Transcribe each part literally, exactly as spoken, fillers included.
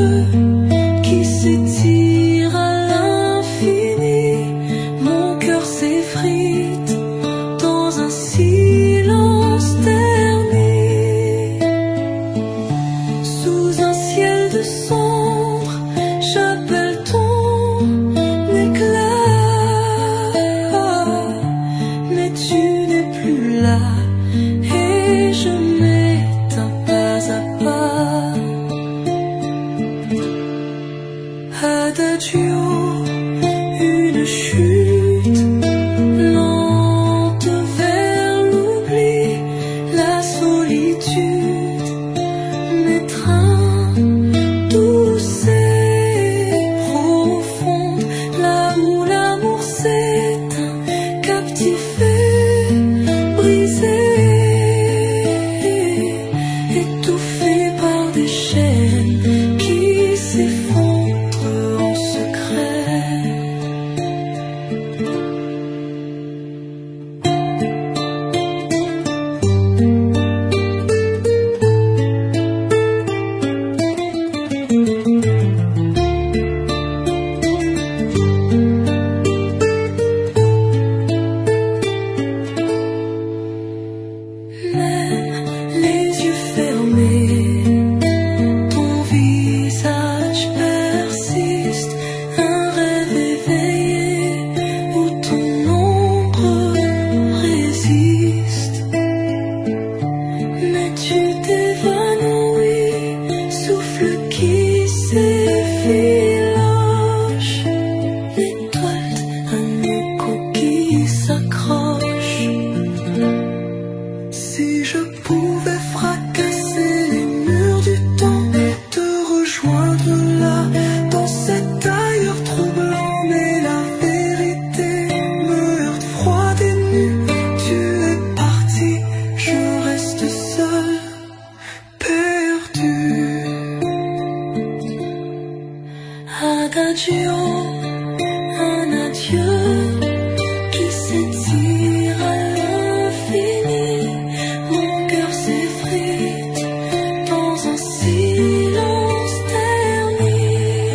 qui s'étire à l'infini. Mon cœur s'effrite dans un silence terni. Sous un ciel de sombre, j'appelle ton éclat, mais tu n'es plus là et je m'éteins pas à pas. Adagio, une chute lente vers l'oubli, la solitude m'étreint, douce et profonde, là où l'amour s'éteint, captivé, brisé, étouffé par des chaînes qui s'effondrent en secret. Même les yeux fermés, ton visage persiste, un rêve éveillé où ton ombre résiste. Mais tu t'évanouis, souffle qui s'effiloche, étoile, un écho qui s'accroche. Si je pouvais fracasser les murs du temps et te rejoindre là, dans cet ailleurs troublant, mais la vérité me heurte froide et nue. Tu es parti, je reste seul, perdu. Adagio, un adieu qui s'étire à l'infini. Mon cœur s'effrite dans un silence terni.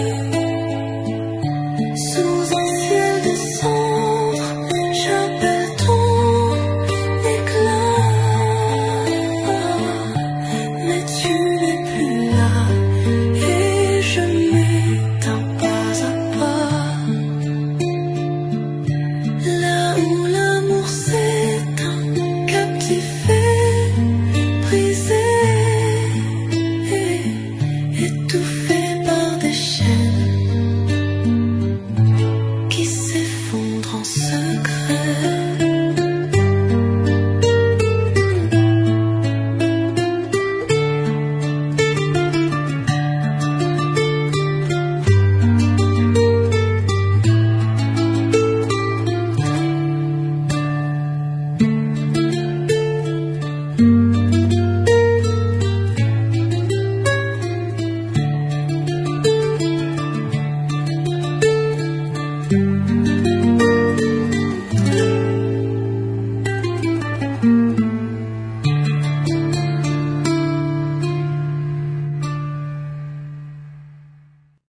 Sous un ciel de cendres, j'appelle ton éclat, mais tu n'es plus là et je m'éteins pas à pas. Là où l'amour s'éteint, captivé, brisé, étouffé.